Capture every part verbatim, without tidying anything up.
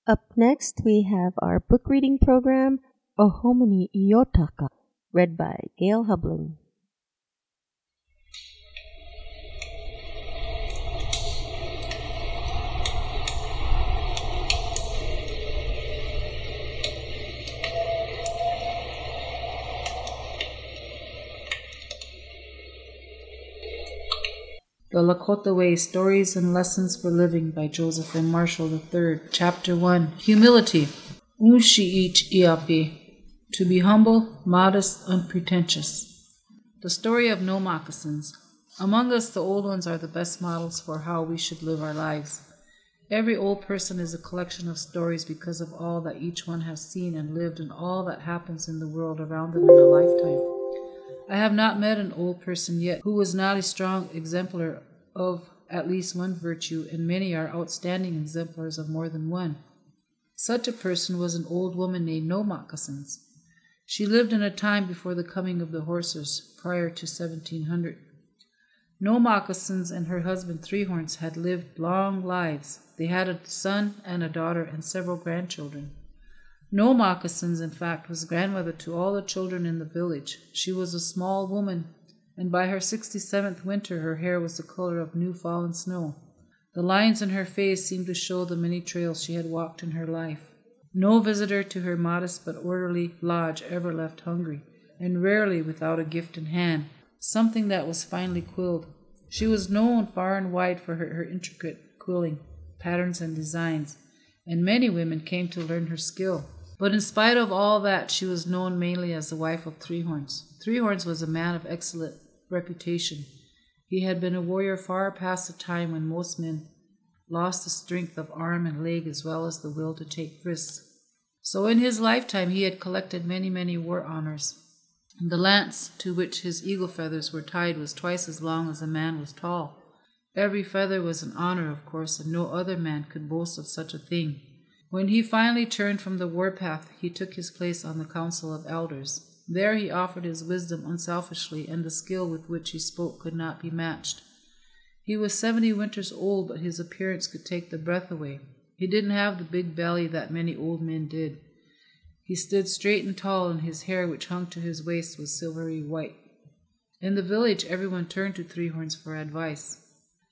Up next, we have our book reading program, Ohomini Iyotaka, read by Gail Hublin. The Lakota Way, Stories and Lessons for Living by Joseph M. Marshall the third. Chapter one. Humility. Ushiich Iapi. To be humble, modest, unpretentious. The story of no moccasins. Among us, the old ones are the best models for how we should live our lives. Every old person is a collection of stories because of all that each one has seen and lived and all that happens in the world around them in a lifetime. I have not met an old person yet who was not a strong exemplar of at least one virtue, and many are outstanding exemplars of more than one. Such a person was an old woman named No Moccasins. She lived in a time before the coming of the horses, prior to seventeen hundred. No Moccasins and her husband Three Horns had lived long lives. They had a son and a daughter and several grandchildren. No Moccasins, in fact, was grandmother to all the children in the village. She was a small woman, and by her sixty-seventh winter her hair was the color of new fallen snow. The lines in her face seemed to show the many trails she had walked in her life. No visitor to her modest but orderly lodge ever left hungry, and rarely without a gift in hand, something that was finely quilled. She was known far and wide for her, her intricate quilling, patterns and designs, and many women came to learn her skill. But in spite of all that, she was known mainly as the wife of Three Horns. Three Horns was a man of excellent reputation. He had been a warrior far past the time when most men lost the strength of arm and leg as well as the will to take risks. So in his lifetime he had collected many, many war honors. The lance to which his eagle feathers were tied was twice as long as a man was tall. Every feather was an honor, of course, and no other man could boast of such a thing. When he finally turned from the warpath, he took his place on the council of elders. There he offered his wisdom unselfishly, and the skill with which he spoke could not be matched. He was seventy winters old, but his appearance could take the breath away. He didn't have the big belly that many old men did. He stood straight and tall, and his hair, which hung to his waist, was silvery white. In the village, everyone turned to Three Horns for advice.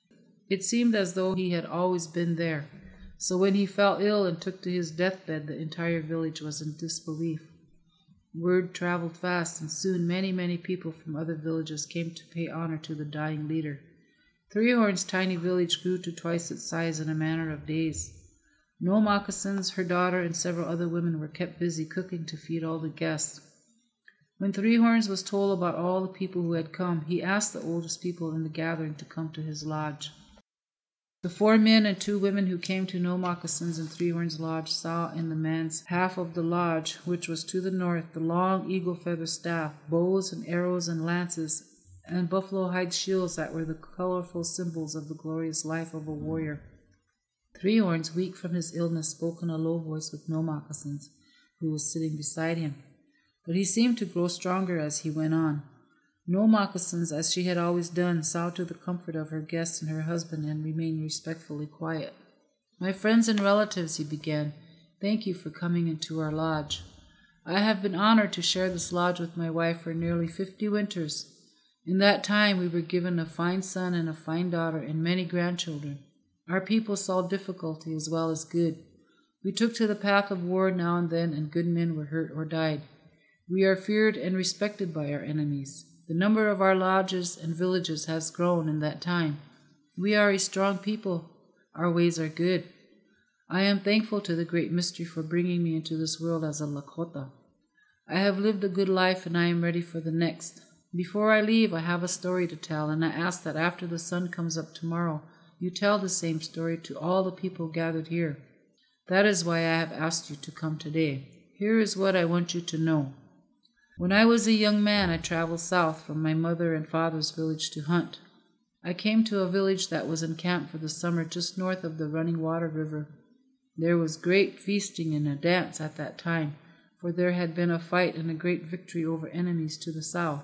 It seemed as though he had always been there. So when he fell ill and took to his deathbed, the entire village was in disbelief. Word traveled fast, and soon many, many people from other villages came to pay honor to the dying leader. Three Horns' tiny village grew to twice its size in a matter of days. No Moccasins, her daughter, and several other women were kept busy cooking to feed all the guests. When Three Horns was told about all the people who had come, he asked the oldest people in the gathering to come to his lodge. The four men and two women who came to No Moccasins and Three Horns' lodge saw in the man's half of the lodge, which was to the north, the long eagle feather staff, bows and arrows and lances, and buffalo hide shields that were the colorful symbols of the glorious life of a warrior. Three Horns, weak from his illness, spoke in a low voice with No Moccasins, who was sitting beside him. But he seemed to grow stronger as he went on. No Moccasins, as she had always done, saw to the comfort of her guests and her husband and remained respectfully quiet. "My friends and relatives," he began, "thank you for coming into our lodge. I have been honored to share this lodge with my wife for nearly fifty winters. In that time we were given a fine son and a fine daughter and many grandchildren. Our people saw difficulty as well as good. We took to the path of war now and then, and good men were hurt or died. We are feared and respected by our enemies. The number of our lodges and villages has grown in that time. We are a strong people. Our ways are good. I am thankful to the Great Mystery for bringing me into this world as a Lakota. I have lived a good life, and I am ready for the next. Before I leave, I have a story to tell, and I ask that after the sun comes up tomorrow, you tell the same story to all the people gathered here. That is why I have asked you to come today. Here is what I want you to know. When I was a young man, I traveled south from my mother and father's village to hunt. I came to a village that was encamped for the summer just north of the running water river. There was great feasting and a dance at that time, for there had been a fight and a great victory over enemies to the south.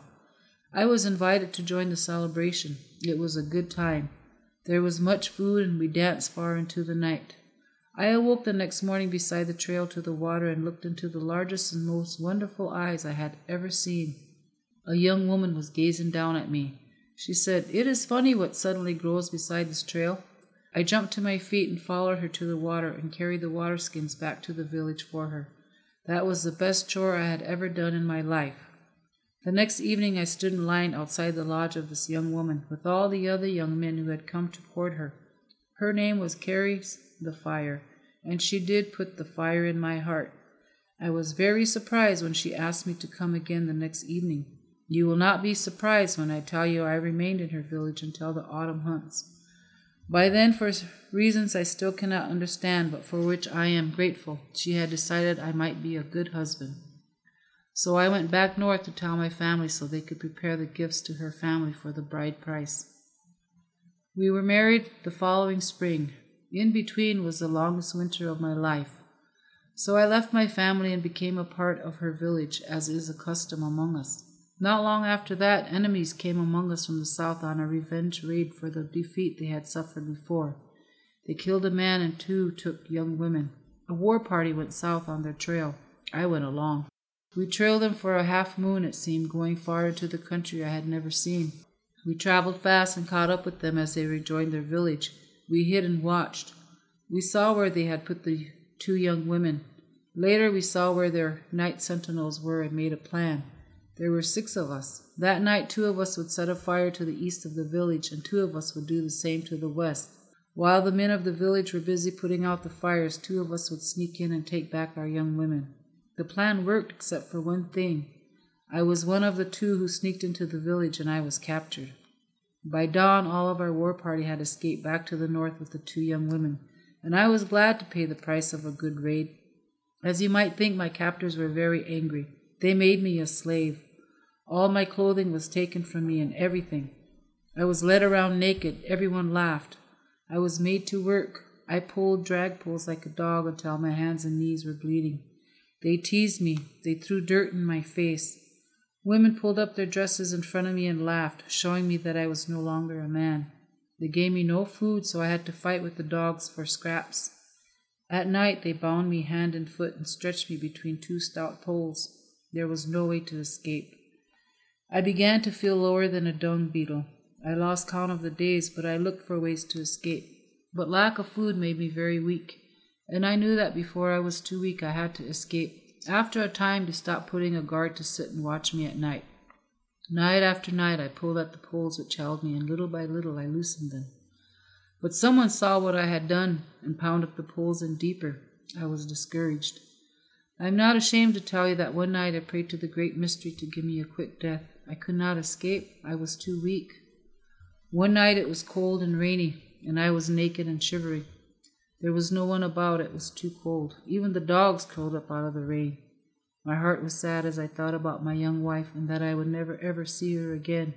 I was invited to join the celebration. It was a good time. There was much food, and we danced far into the night. I awoke the next morning beside the trail to the water and looked into the largest and most wonderful eyes I had ever seen. A young woman was gazing down at me. She said, "It is funny what suddenly grows beside this trail." I jumped to my feet and followed her to the water and carried the water skins back to the village for her. That was the best chore I had ever done in my life. The next evening I stood in line outside the lodge of this young woman with all the other young men who had come to court her. Her name was Carrie the Fire, and she did put the fire in my heart. I was very surprised when she asked me to come again the next evening. You will not be surprised when I tell you I remained in her village until the autumn hunts. By then, for reasons I still cannot understand, but for which I am grateful, she had decided I might be a good husband. So I went back north to tell my family so they could prepare the gifts to her family for the bride price. We were married the following spring. In between was the longest winter of my life. So I left my family and became a part of her village, as is a custom among us. Not long after that, enemies came among us from the south on a revenge raid for the defeat they had suffered before. They killed a man and two took young women. A war party went south on their trail. I went along. We trailed them for a half moon, it seemed, going far into the country I had never seen. We traveled fast and caught up with them as they rejoined their village. We hid and watched. We saw where they had put the two young women. Later we saw where their night sentinels were and made a plan. There were six of us. That night two of us would set a fire to the east of the village, and two of us would do the same to the west. While the men of the village were busy putting out the fires, two of us would sneak in and take back our young women. The plan worked except for one thing. I was one of the two who sneaked into the village, and I was captured. By dawn, all of our war party had escaped back to the north with the two young women, and I was glad to pay the price of a good raid. As you might think, my captors were very angry. They made me a slave. All my clothing was taken from me and everything. I was led around naked. Everyone laughed. I was made to work. I pulled drag poles like a dog until my hands and knees were bleeding. They teased me. They threw dirt in my face. Women pulled up their dresses in front of me and laughed, showing me that I was no longer a man. They gave me no food, so I had to fight with the dogs for scraps. At night they bound me hand and foot and stretched me between two stout poles. There was no way to escape. I began to feel lower than a dung beetle. I lost count of the days, but I looked for ways to escape. But lack of food made me very weak, and I knew that before I was too weak I had to escape. After a time they stopped putting a guard to sit and watch me at night. Night after night I pulled at the poles which held me, and little by little I loosened them. But someone saw what I had done and pounded the poles in deeper. I was discouraged. I am not ashamed to tell you that one night I prayed to the Great Mystery to give me a quick death. I could not escape. I was too weak. One night it was cold and rainy, and I was naked and shivering. There was no one about. It was too cold. Even the dogs curled up out of the rain. My heart was sad as I thought about my young wife and that I would never ever see her again.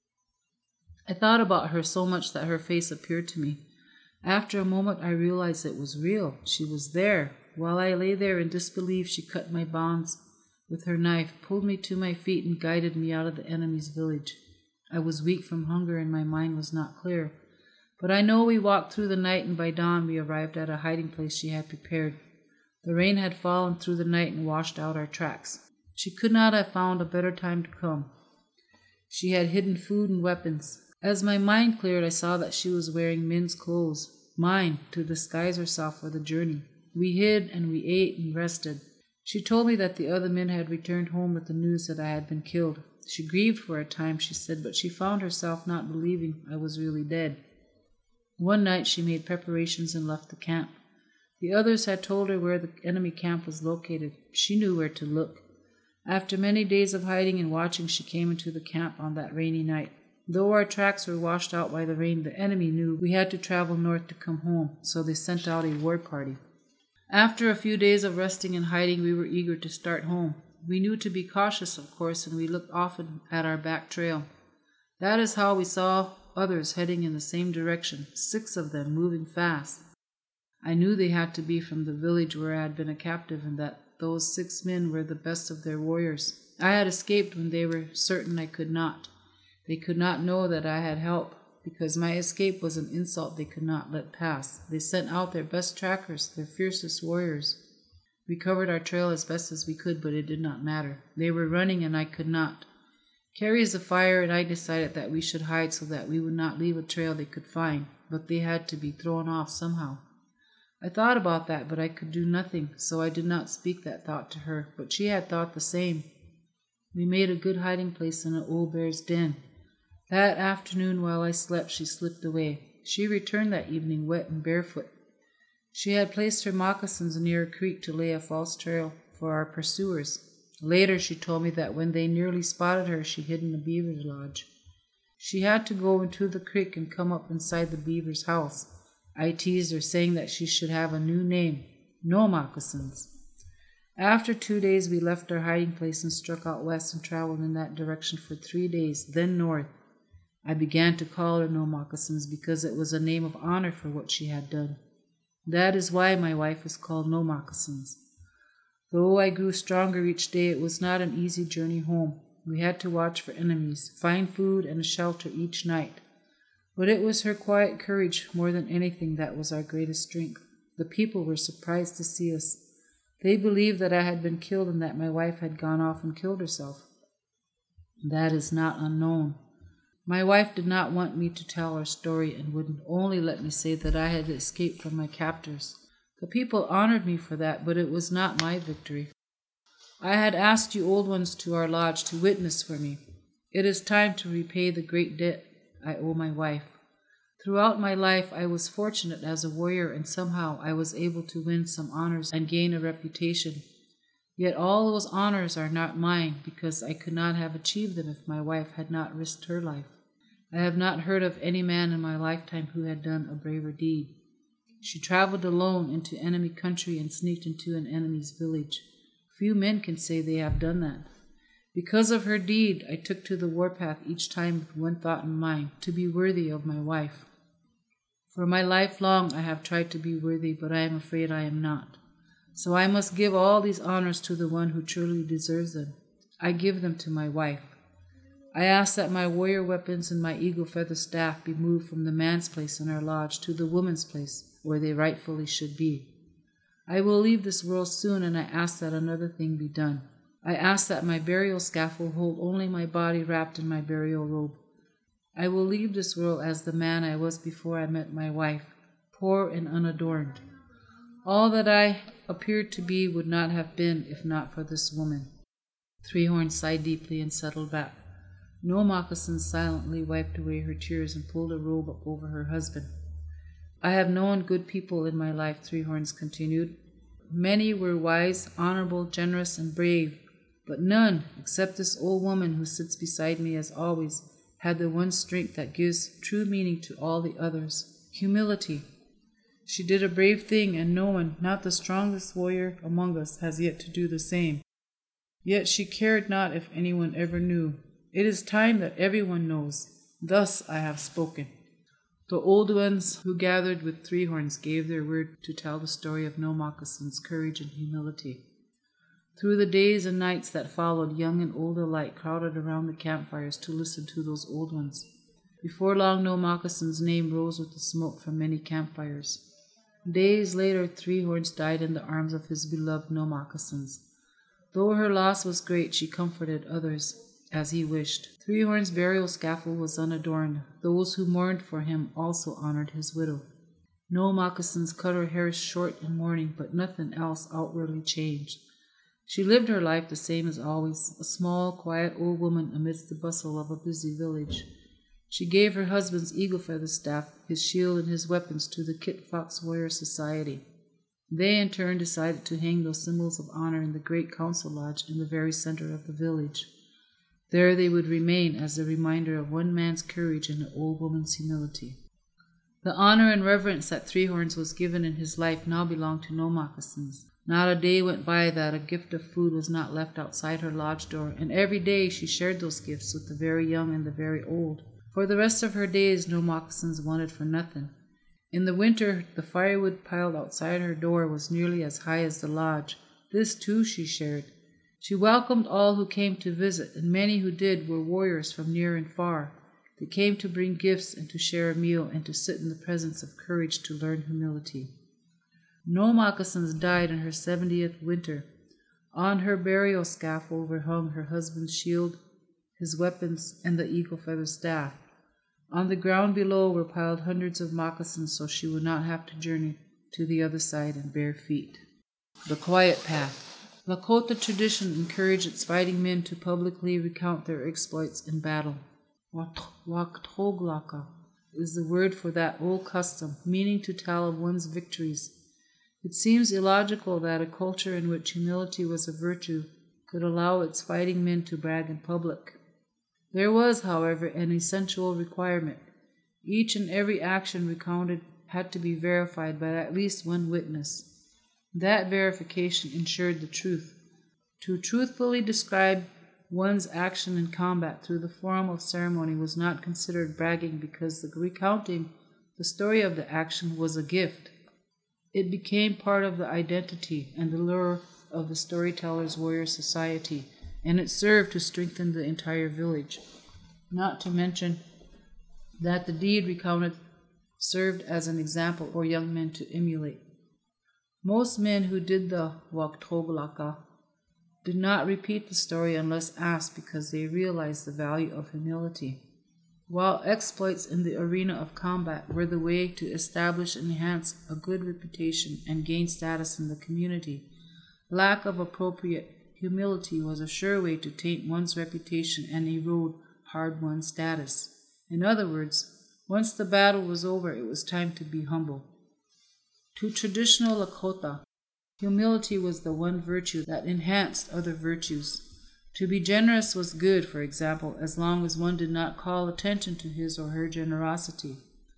I thought about her so much that her face appeared to me. After a moment I realized it was real. She was there. While I lay there in disbelief, she cut my bonds with her knife, pulled me to my feet, and guided me out of the enemy's village. I was weak from hunger and my mind was not clear. But I know we walked through the night, and by dawn we arrived at a hiding place she had prepared. The rain had fallen through the night and washed out our tracks. She could not have found a better time to come. She had hidden food and weapons. As my mind cleared, I saw that she was wearing men's clothes, mine, to disguise herself for the journey. We hid and we ate and rested. She told me that the other men had returned home with the news that I had been killed. She grieved for a time, she said, but she found herself not believing I was really dead. One night she made preparations and left the camp. The others had told her where the enemy camp was located. She knew where to look. After many days of hiding and watching, she came into the camp on that rainy night. Though our tracks were washed out by the rain, the enemy knew we had to travel north to come home, so they sent out a war party. After a few days of resting and hiding, we were eager to start home. We knew to be cautious, of course, and we looked often at our back trail. That is how we saw others heading in the same direction, six of them moving fast. I knew they had to be from the village where I had been a captive, and that those six men were the best of their warriors. I had escaped when they were certain I could not. They could not know that I had help, because my escape was an insult they could not let pass. They sent out their best trackers, their fiercest warriors. We covered our trail as best as we could, but it did not matter. They were running, and I could not. Carrie is a fire, and I decided that we should hide so that we would not leave a trail they could find, but they had to be thrown off somehow. I thought about that, but I could do nothing, so I did not speak that thought to her, but she had thought the same. We made a good hiding place in an old bear's den. That afternoon, while I slept, she slipped away. She returned that evening wet and barefoot. She had placed her moccasins near a creek to lay a false trail for our pursuers. Later, she told me that when they nearly spotted her, she hid in the beaver's lodge. She had to go into the creek and come up inside the beaver's house. I teased her, saying that she should have a new name, No Moccasins. After two days, we left our hiding place and struck out west and traveled in that direction for three days, then north. I began to call her No Moccasins because it was a name of honor for what she had done. That is why my wife is called No Moccasins. Though I grew stronger each day, it was not an easy journey home. We had to watch for enemies, find food and a shelter each night. But it was her quiet courage more than anything that was our greatest strength. The people were surprised to see us. They believed that I had been killed and that my wife had gone off and killed herself. That is not unknown. My wife did not want me to tell her story and would only let me say that I had escaped from my captors. The people honored me for that, but it was not my victory. I had asked you old ones to our lodge to witness for me. It is time to repay the great debt I owe my wife. Throughout my life, I was fortunate as a warrior, and somehow I was able to win some honors and gain a reputation. Yet all those honors are not mine, because I could not have achieved them if my wife had not risked her life. I have not heard of any man in my lifetime who had done a braver deed. She traveled alone into enemy country and sneaked into an enemy's village. Few men can say they have done that. Because of her deed, I took to the warpath each time with one thought in mind, to be worthy of my wife. For my life long I have tried to be worthy, but I am afraid I am not. So I must give all these honors to the one who truly deserves them. I give them to my wife. I ask that my warrior weapons and my eagle feather staff be moved from the man's place in our lodge to the woman's place, where they rightfully should be. I will leave this world soon, and I ask that another thing be done. I ask that my burial scaffold hold only my body wrapped in my burial robe. I will leave this world as the man I was before I met my wife, poor and unadorned. All that I appeared to be would not have been if not for this woman. Three Horns sighed deeply and settled back. No Moccasins silently wiped away her tears and pulled a robe up over her husband. I have known good people in my life, Three Horns continued. Many were wise, honorable, generous, and brave, but none, except this old woman who sits beside me as always, had the one strength that gives true meaning to all the others, humility. She did a brave thing, and no one, not the strongest warrior among us, has yet to do the same. Yet she cared not if anyone ever knew. It is time that everyone knows. Thus I have spoken. The old ones who gathered with Three Horns gave their word to tell the story of No Moccasins' courage and humility. Through the days and nights that followed, young and old alike crowded around the campfires to listen to those old ones. Before long, No Moccasins' name rose with the smoke from many campfires. Days later, Three Horns died in the arms of his beloved No Moccasins. Though her loss was great, she comforted others as he wished. Three Horns' burial scaffold was unadorned. Those who mourned for him also honored his widow. No Moccasins cut her hair short in mourning, but nothing else outwardly changed. She lived her life the same as always, a small, quiet old woman amidst the bustle of a busy village. She gave her husband's eagle feather staff, his shield, and his weapons to the Kit Fox Warrior Society. They in turn decided to hang those symbols of honor in the great council lodge in the very center of the village. There they would remain as a reminder of one man's courage and an old woman's humility. The honor and reverence that Three Horns was given in his life now belonged to No Moccasins. Not a day went by that a gift of food was not left outside her lodge door, and every day she shared those gifts with the very young and the very old. For the rest of her days, No Moccasins wanted for nothing. In the winter, the firewood piled outside her door was nearly as high as the lodge. This, too, she shared. She welcomed all who came to visit, and many who did were warriors from near and far. They came to bring gifts and to share a meal and to sit in the presence of courage to learn humility. No moccasins died in her seventieth winter. On her burial scaffold were hung her husband's shield, his weapons, and the eagle feather staff. On the ground below were piled hundreds of moccasins so she would not have to journey to the other side in bare feet. The Quiet Path. Lakota tradition encouraged its fighting men to publicly recount their exploits in battle. Waktoglaka is the word for that old custom, meaning to tell of one's victories. It seems illogical that a culture in which humility was a virtue could allow its fighting men to brag in public. There was, however, an essential requirement. Each and every action recounted had to be verified by at least one witness. That verification ensured the truth. To truthfully describe one's action in combat through the form of ceremony was not considered bragging because the recounting the story of the action was a gift. It became part of the identity and the lure of the storyteller's warrior society, and it served to strengthen the entire village. Not to mention that the deed recounted served as an example for young men to emulate. Most men who did the Waktoglaka did not repeat the story unless asked because they realized the value of humility. While exploits in the arena of combat were the way to establish and enhance a good reputation and gain status in the community, lack of appropriate humility was a sure way to taint one's reputation and erode hard-won status. In other words, once the battle was over, it was time to be humble. To traditional Lakota, humility was the one virtue that enhanced other virtues. To be generous was good, for example, as long as one did not call attention to his or her generosity.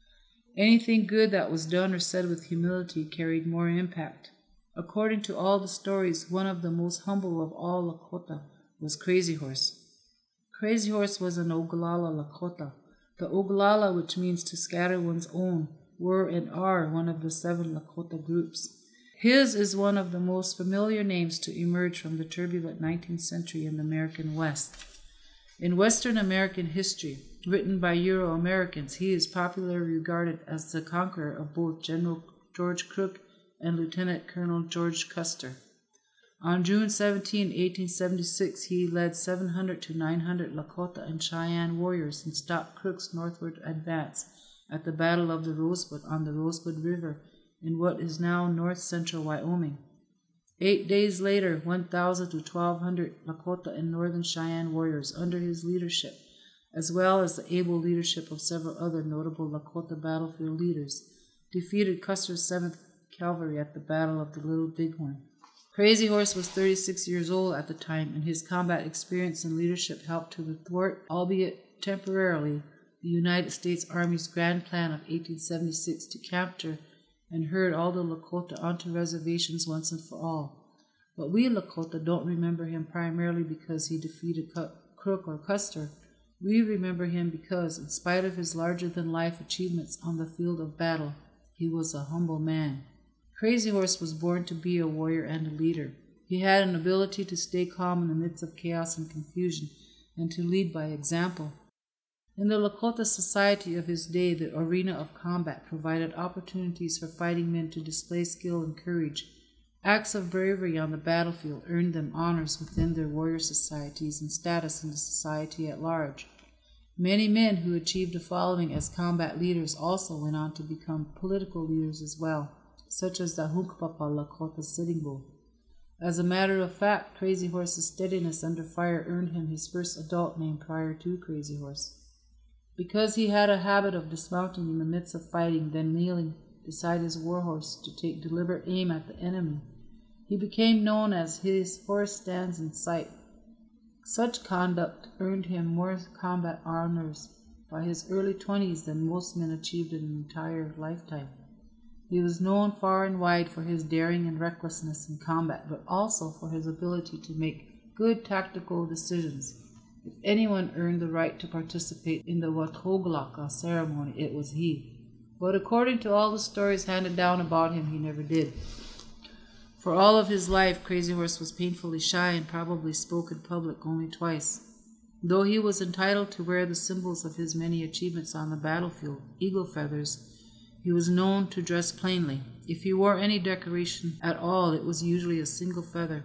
Anything good that was done or said with humility carried more impact. According to all the stories, one of the most humble of all Lakota was Crazy Horse. Crazy Horse was an Oglala Lakota. The Oglala, which means to scatter one's own, were and are one of the seven Lakota groups. His is one of the most familiar names to emerge from the turbulent nineteenth century in the American West. In Western American history, written by Euro-Americans, he is popularly regarded as the conqueror of both General George Crook and Lieutenant Colonel George Custer. On June seventeenth, eighteen seventy-six, he led seven hundred to nine hundred Lakota and Cheyenne warriors and stopped Crook's northward advance at the Battle of the Rosebud on the Rosebud River in what is now north-central Wyoming. Eight days later, one thousand to twelve hundred Lakota and Northern Cheyenne warriors under his leadership, as well as the able leadership of several other notable Lakota battlefield leaders, defeated Custer's seventh Cavalry at the Battle of the Little Bighorn. Crazy Horse was thirty-six years old at the time, and his combat experience and leadership helped to thwart, albeit temporarily, the United States Army's grand plan of eighteen seventy-six to capture and herd all the Lakota onto reservations once and for all. But we Lakota don't remember him primarily because he defeated Crook or Custer. We remember him because, in spite of his larger-than-life achievements on the field of battle, he was a humble man. Crazy Horse was born to be a warrior and a leader. He had an ability to stay calm in the midst of chaos and confusion, and to lead by example. In the Lakota society of his day, the arena of combat provided opportunities for fighting men to display skill and courage. Acts of bravery on the battlefield earned them honors within their warrior societies and status in the society at large. Many men who achieved a following as combat leaders also went on to become political leaders as well, such as the Hunkpapa Lakota Sitting Bull. As a matter of fact, Crazy Horse's steadiness under fire earned him his first adult name prior to Crazy Horse. Because he had a habit of dismounting in the midst of fighting, then kneeling beside his warhorse to take deliberate aim at the enemy, he became known as his horse stands in sight. Such conduct earned him more combat honors by his early twenties than most men achieved in an entire lifetime. He was known far and wide for his daring and recklessness in combat, but also for his ability to make good tactical decisions. If anyone earned the right to participate in the Waktoglaka ceremony, it was he. But according to all the stories handed down about him, he never did. For all of his life, Crazy Horse was painfully shy and probably spoke in public only twice. Though he was entitled to wear the symbols of his many achievements on the battlefield, eagle feathers, he was known to dress plainly. If he wore any decoration at all, it was usually a single feather.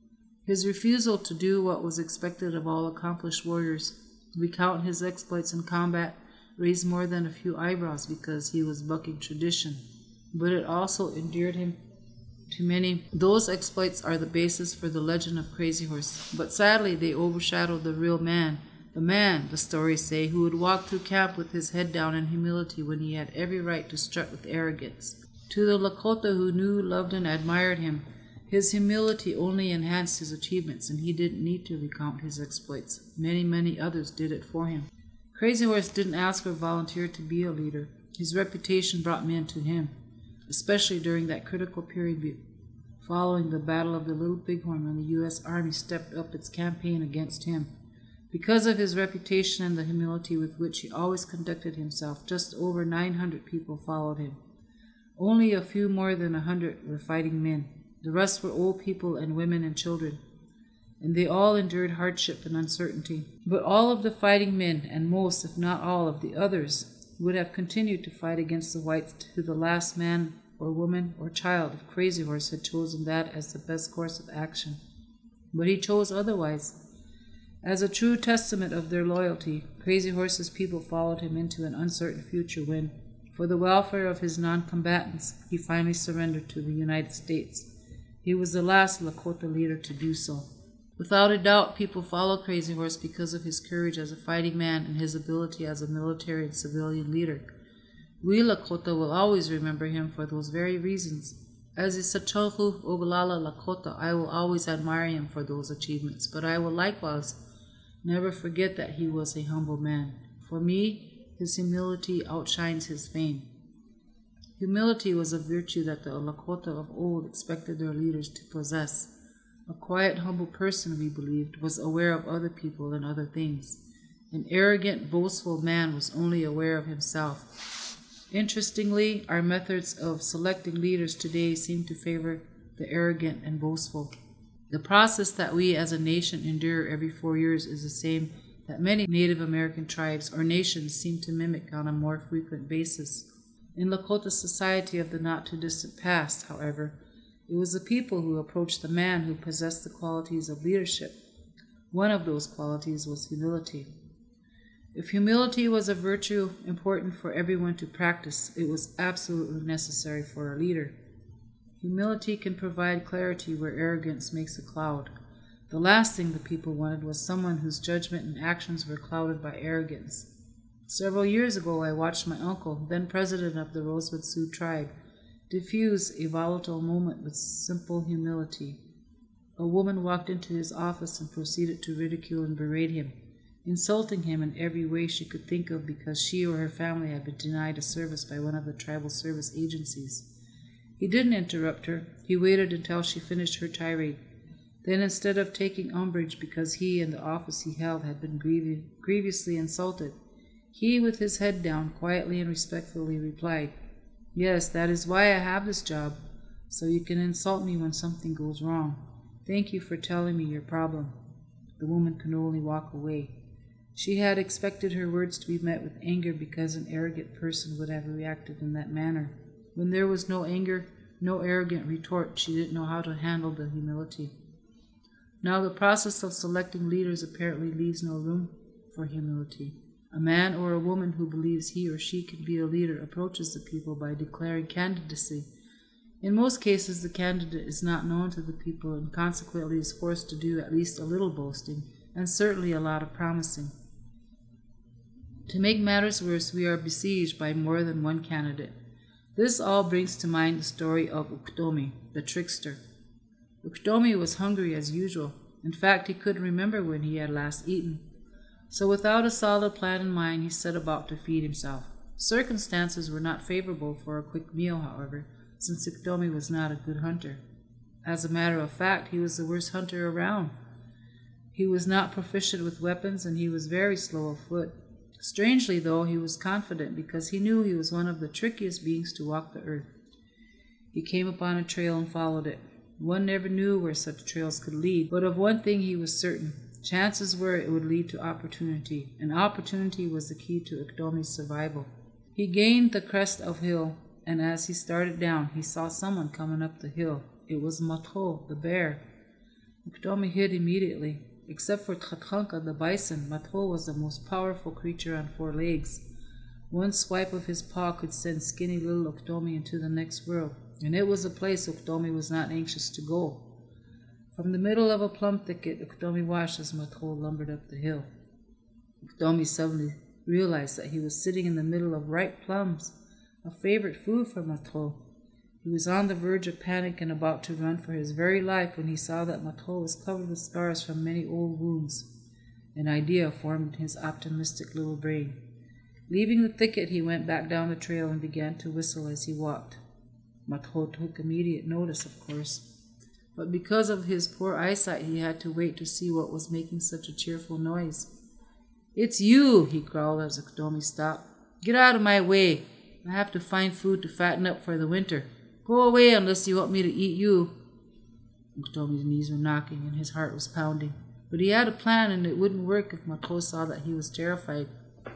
His refusal to do what was expected of all accomplished warriors, recount his exploits in combat, raised more than a few eyebrows because he was bucking tradition, but it also endeared him to many. Those exploits are the basis for the legend of Crazy Horse, but sadly they overshadowed the real man, the man, the stories say, who would walk through camp with his head down in humility when he had every right to strut with arrogance. To the Lakota who knew, loved, and admired him, his humility only enhanced his achievements, and he didn't need to recount his exploits. Many, many others did it for him. Crazy Horse didn't ask or volunteer to be a leader. His reputation brought men to him, especially during that critical period following the Battle of the Little Bighorn when the U S Army stepped up its campaign against him. Because of his reputation and the humility with which he always conducted himself, just over nine hundred people followed him. Only a few more than a hundred were fighting men. The rest were old people and women and children, and they all endured hardship and uncertainty. But all of the fighting men, and most, if not all, of the others, would have continued to fight against the whites to the last man or woman or child if Crazy Horse had chosen that as the best course of action. But he chose otherwise. As a true testament of their loyalty, Crazy Horse's people followed him into an uncertain future when, for the welfare of his non-combatants, he finally surrendered to the United States. He was the last Lakota leader to do so. Without a doubt, people followed Crazy Horse because of his courage as a fighting man and his ability as a military and civilian leader. We Lakota will always remember him for those very reasons. As a Sachoku Oglala Lakota, I will always admire him for those achievements, but I will likewise never forget that he was a humble man. For me, his humility outshines his fame. Humility was a virtue that the Lakota of old expected their leaders to possess. A quiet, humble person, we believed, was aware of other people and other things. An arrogant, boastful man was only aware of himself. Interestingly, our methods of selecting leaders today seem to favor the arrogant and boastful. The process that we as a nation endure every four years is the same that many Native American tribes or nations seem to mimic on a more frequent basis. In Lakota society of the not-too-distant past, however, it was the people who approached the man who possessed the qualities of leadership. One of those qualities was humility. If humility was a virtue important for everyone to practice, it was absolutely necessary for a leader. Humility can provide clarity where arrogance makes a cloud. The last thing the people wanted was someone whose judgment and actions were clouded by arrogance. Several years ago, I watched my uncle, then president of the Rosewood Sioux tribe, diffuse a volatile moment with simple humility. A woman walked into his office and proceeded to ridicule and berate him, insulting him in every way she could think of because she or her family had been denied a service by one of the tribal service agencies. He didn't interrupt her. He waited until she finished her tirade. Then, instead of taking umbrage because he and the office he held had been griev- grievously insulted, he, with his head down, quietly and respectfully replied, "Yes, that is why I have this job, so you can insult me when something goes wrong. Thank you for telling me your problem." The woman could only walk away. She had expected her words to be met with anger because an arrogant person would have reacted in that manner. When there was no anger, no arrogant retort, she didn't know how to handle the humility. Now the process of selecting leaders apparently leaves no room for humility. A man or a woman who believes he or she can be a leader approaches the people by declaring candidacy. In most cases, the candidate is not known to the people and consequently is forced to do at least a little boasting and certainly a lot of promising. To make matters worse, we are besieged by more than one candidate. This all brings to mind the story of Uktomi, the trickster. Uktomi was hungry as usual. In fact, he couldn't remember when he had last eaten. So without a solid plan in mind, he set about to feed himself. Circumstances were not favorable for a quick meal, however, since Uktomi was not a good hunter. As a matter of fact, he was the worst hunter around. He was not proficient with weapons, and he was very slow of foot. Strangely, though, he was confident because he knew he was one of the trickiest beings to walk the earth. He came upon a trail and followed it. One never knew where such trails could lead, but of one thing he was certain. Chances were it would lead to opportunity, and opportunity was the key to Uktomi's survival. He gained the crest of hill, and as he started down, he saw someone coming up the hill. It was Matho, the bear. Uktomi hid immediately. Except for Tchatchanka, the bison, Matho was the most powerful creature on four legs. One swipe of his paw could send skinny little Uktomi into the next world, and it was a place Uktomi was not anxious to go. From the middle of a plum thicket, Uktomi watched as Matho lumbered up the hill. Uktomi suddenly realized that he was sitting in the middle of ripe plums, a favorite food for Matho. He was on the verge of panic and about to run for his very life when he saw that Matho was covered with scars from many old wounds. An idea formed in his optimistic little brain. Leaving the thicket, he went back down the trail and began to whistle as he walked. Matho took immediate notice, of course, but because of his poor eyesight, he had to wait to see what was making such a cheerful noise. "It's you," he growled as Uktomi stopped. "Get out of my way. I have to find food to fatten up for the winter. Go away unless you want me to eat you." Uktomi's knees were knocking and his heart was pounding, but he had a plan and it wouldn't work if Matho saw that he was terrified.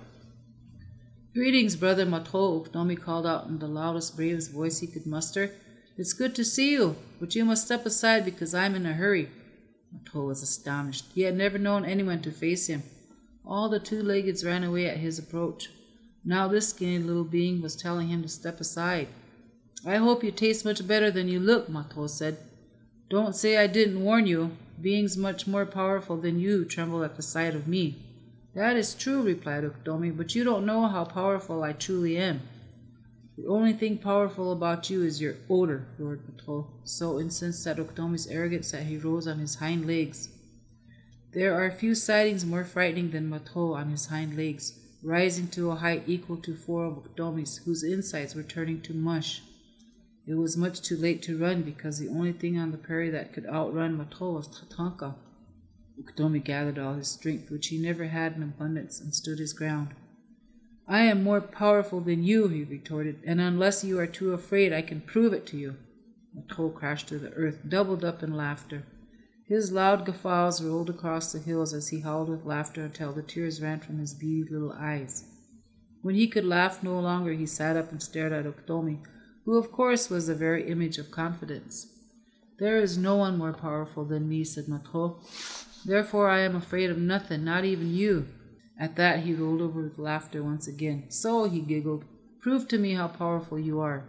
"Greetings, brother Matho," Uktomi called out in the loudest, bravest voice he could muster. "It's good to see you, but you must step aside because I'm in a hurry." Matho was astonished. He had never known anyone to face him. All the two-leggeds ran away at his approach. Now this skinny little being was telling him to step aside. "I hope you taste much better than you look," Matho said. "Don't say I didn't warn you. Beings much more powerful than you tremble at the sight of me." "That is true," replied Uktomi, "but you don't know how powerful I truly am." "The only thing powerful about you is your odor," roared Matho, so incensed at Uktomi's arrogance that he rose on his hind legs. There are few sightings more frightening than Matho on his hind legs, rising to a height equal to four of Uktomi's, whose insides were turning to mush. It was much too late to run because the only thing on the prairie that could outrun Matho was Tchatchanka. Uktomi gathered all his strength, which he never had in abundance, and stood his ground. "I am more powerful than you," he retorted, "and unless you are too afraid, I can prove it to you." Matho crashed to the earth, doubled up in laughter. His loud guffaws rolled across the hills as he howled with laughter until the tears ran from his beady little eyes. When he could laugh no longer, he sat up and stared at Uktomi, who of course was the very image of confidence. "There is no one more powerful than me," said Matho. "Therefore I am afraid of nothing, not even you." At that he rolled over with laughter once again. "So," he giggled, "prove to me how powerful you are."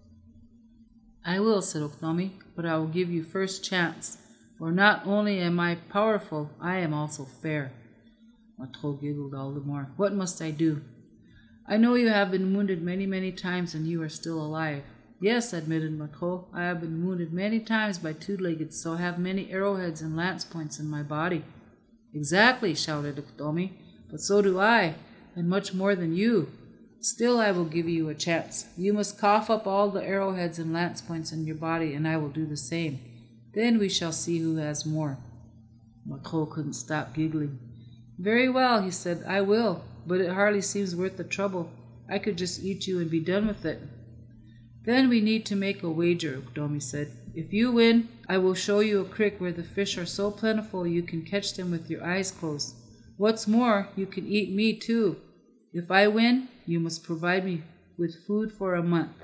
"I will," said Uktomi, "but I will give you first chance, for not only am I powerful, I am also fair." Matho giggled all the more. "What must I do?" "I know you have been wounded many, many times and you are still alive." "Yes," admitted Matho, "I have been wounded many times by two-leggeds, so I have many arrowheads and lance points in my body." "Exactly," shouted Uktomi, "but so do I, and much more than you. Still I will give you a chance. You must cough up all the arrowheads and lance points in your body, and I will do the same. Then we shall see who has more." Matho couldn't stop giggling. "Very well," he said, "I will, but it hardly seems worth the trouble. I could just eat you and be done with it." "Then we need to make a wager," Uktomi said. "If you win, I will show you a creek where the fish are so plentiful you can catch them with your eyes closed. What's more, you can eat me too. If I win, you must provide me with food for a month."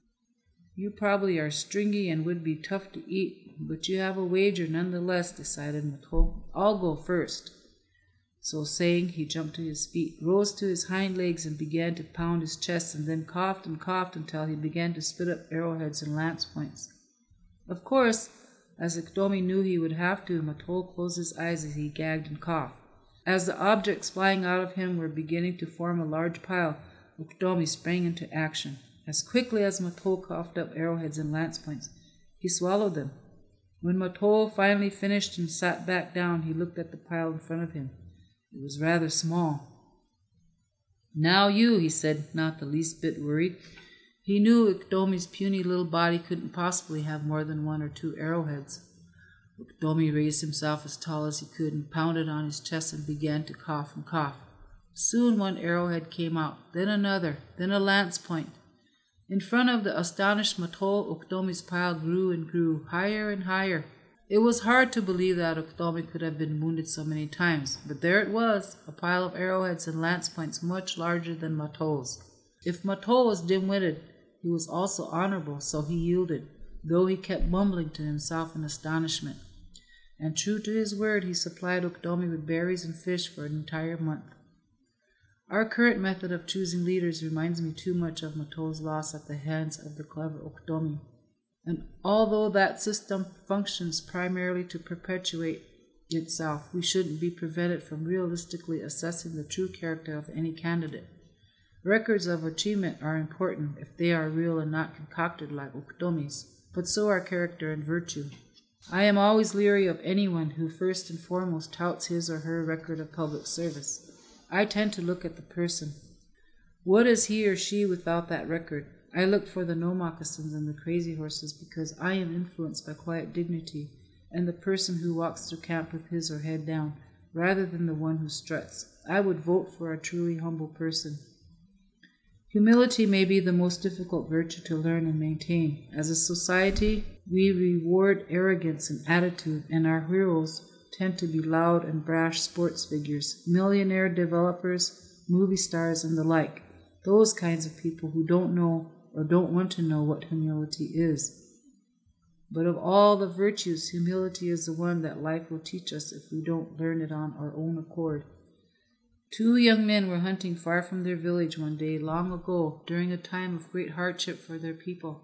"You probably are stringy and would be tough to eat, but you have a wager nonetheless," decided Matho. "I'll go first." So saying, he jumped to his feet, rose to his hind legs, and began to pound his chest, and then coughed and coughed until he began to spit up arrowheads and lance points. Of course, as Uktomi knew he would have to, Matho closed his eyes as he gagged and coughed. As the objects flying out of him were beginning to form a large pile, Uktomi sprang into action. As quickly as Matho coughed up arrowheads and lance points, he swallowed them. When Matho finally finished and sat back down, he looked at the pile in front of him. It was rather small. "Now you," he said, not the least bit worried. He knew Uktomi's puny little body couldn't possibly have more than one or two arrowheads. Uktomi raised himself as tall as he could and pounded on his chest and began to cough and cough. Soon one arrowhead came out, then another, then a lance point. In front of the astonished Matho, Uktomi's pile grew and grew, higher and higher. It was hard to believe that Uktomi could have been wounded so many times, but there it was, a pile of arrowheads and lance points much larger than Mato's. If Mato was dim-witted, he was also honorable, so he yielded, though he kept mumbling to himself in astonishment. And true to his word, he supplied Uktomi with berries and fish for an entire month. Our current method of choosing leaders reminds me too much of Mato's loss at the hands of the clever Uktomi. And although that system functions primarily to perpetuate itself, we shouldn't be prevented from realistically assessing the true character of any candidate. Records of achievement are important if they are real and not concocted like Uktomi's, but so are character and virtue. I am always leery of anyone who first and foremost touts his or her record of public service. I tend to look at the person. What is he or she without that record? I look for the no moccasins and the crazy horses because I am influenced by quiet dignity and the person who walks through camp with his or head down, rather than the one who struts. I would vote for a truly humble person. Humility may be the most difficult virtue to learn and maintain. As a society, we reward arrogance and attitude, and our heroes tend to be loud and brash sports figures, millionaire developers, movie stars, and the like. Those kinds of people who don't know or don't want to know what humility is. But of all the virtues, humility is the one that life will teach us if we don't learn it on our own accord. Two young men were hunting far from their village one day long ago during a time of great hardship for their people.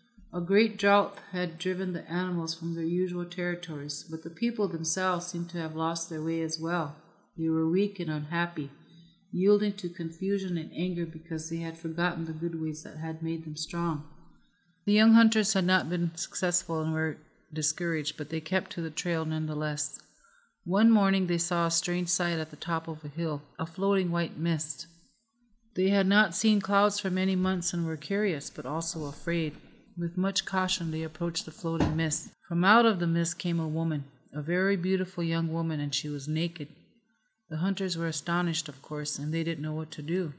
A great drought had driven the animals from their usual territories, but the people themselves seemed to have lost their way as well. They were weak and unhappy, yielding to confusion and anger because they had forgotten the good ways that had made them strong. The young hunters had not been successful and were discouraged, but they kept to the trail nonetheless. One morning they saw a strange sight at the top of a hill, a floating white mist. They had not seen clouds for many months and were curious, but also afraid. With much caution they approached the floating mist. From out of the mist came a woman, a very beautiful young woman, and she was naked. The hunters were astonished, of course, and they didn't know what to do.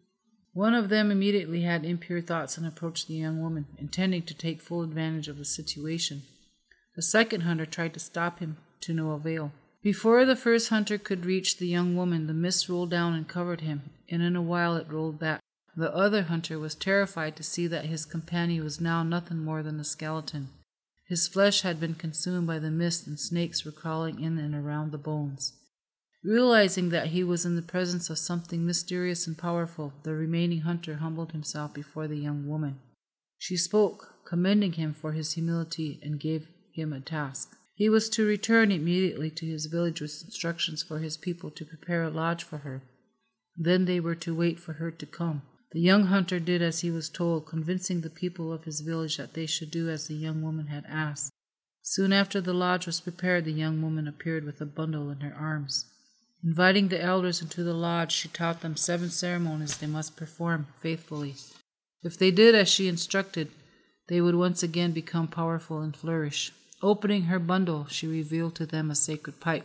One of them immediately had impure thoughts and approached the young woman, intending to take full advantage of the situation. The second hunter tried to stop him, to no avail. Before the first hunter could reach the young woman, the mist rolled down and covered him, and in a while it rolled back. The other hunter was terrified to see that his companion was now nothing more than a skeleton. His flesh had been consumed by the mist, and snakes were crawling in and around the bones. Realizing that he was in the presence of something mysterious and powerful, the remaining hunter humbled himself before the young woman. She spoke, commending him for his humility, and gave him a task. He was to return immediately to his village with instructions for his people to prepare a lodge for her. Then they were to wait for her to come. The young hunter did as he was told, convincing the people of his village that they should do as the young woman had asked. Soon after the lodge was prepared, the young woman appeared with a bundle in her arms. Inviting the elders into the lodge, she taught them seven ceremonies they must perform faithfully. If they did as she instructed, they would once again become powerful and flourish. Opening her bundle, she revealed to them a sacred pipe.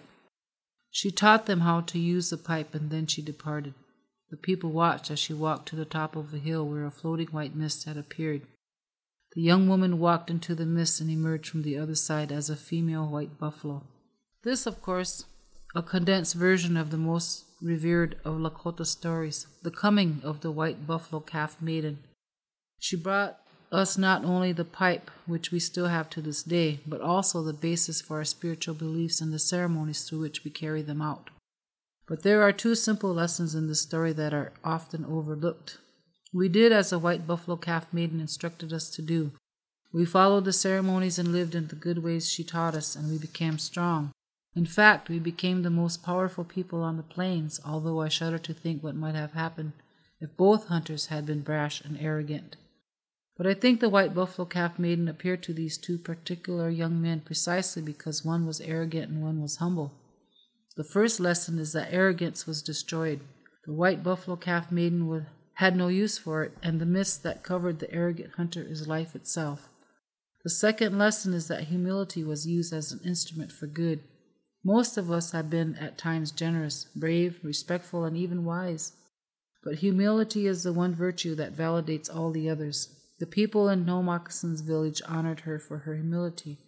She taught them how to use the pipe, and then she departed. The people watched as she walked to the top of a hill where a floating white mist had appeared. The young woman walked into the mist and emerged from the other side as a female white buffalo. This, of course, a condensed version of the most revered of Lakota stories, the coming of the white buffalo calf maiden. She brought us not only the pipe, which we still have to this day, but also the basis for our spiritual beliefs and the ceremonies through which we carry them out. But there are two simple lessons in this story that are often overlooked. We did as the white buffalo calf maiden instructed us to do. We followed the ceremonies and lived in the good ways she taught us, and we became strong. In fact, we became the most powerful people on the plains, although I shudder to think what might have happened if both hunters had been brash and arrogant. But I think the white buffalo calf maiden appeared to these two particular young men precisely because one was arrogant and one was humble. The first lesson is that arrogance was destroyed. The white buffalo calf maiden would, had no use for it, and the mist that covered the arrogant hunter is life itself. The second lesson is that humility was used as an instrument for good. Most of us have been at times generous, brave, respectful, and even wise. But humility is the one virtue that validates all the others. The people in No Moccasins village honored her for her humility,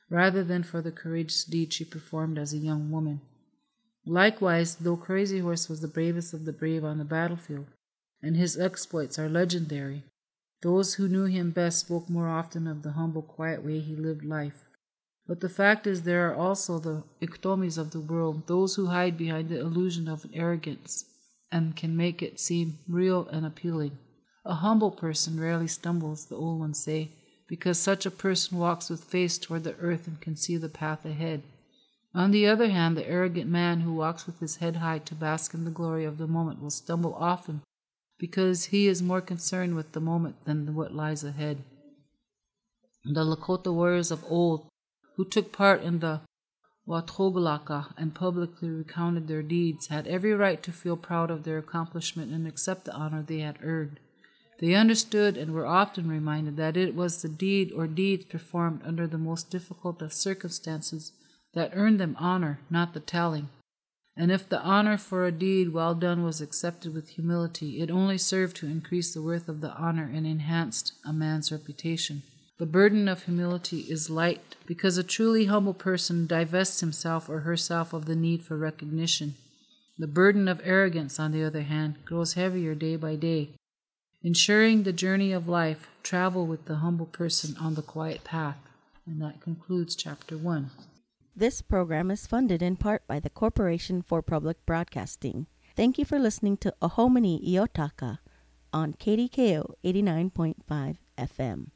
rather than for the courageous deed she performed as a young woman. Likewise, though Crazy Horse was the bravest of the brave on the battlefield, and his exploits are legendary, those who knew him best spoke more often of the humble, quiet way he lived life. But the fact is there are also the Iktomis of the world, those who hide behind the illusion of arrogance and can make it seem real and appealing. A humble person rarely stumbles, the old ones say, because such a person walks with face toward the earth and can see the path ahead. On the other hand, the arrogant man who walks with his head high to bask in the glory of the moment will stumble often because he is more concerned with the moment than what lies ahead. The Lakota warriors of old, who took part in the Watogalaka and publicly recounted their deeds, had every right to feel proud of their accomplishment and accept the honor they had earned. They understood and were often reminded that it was the deed or deeds performed under the most difficult of circumstances that earned them honor, not the telling. And if the honor for a deed well done was accepted with humility, it only served to increase the worth of the honor and enhanced a man's reputation. The burden of humility is light because a truly humble person divests himself or herself of the need for recognition. The burden of arrogance, on the other hand, grows heavier day by day. Ensuring the journey of life, travel with the humble person on the quiet path. And that concludes chapter one. This program is funded in part by the Corporation for Public Broadcasting. Thank you for listening to Ohomini Iyotaka on K D K O eighty-nine point five F M.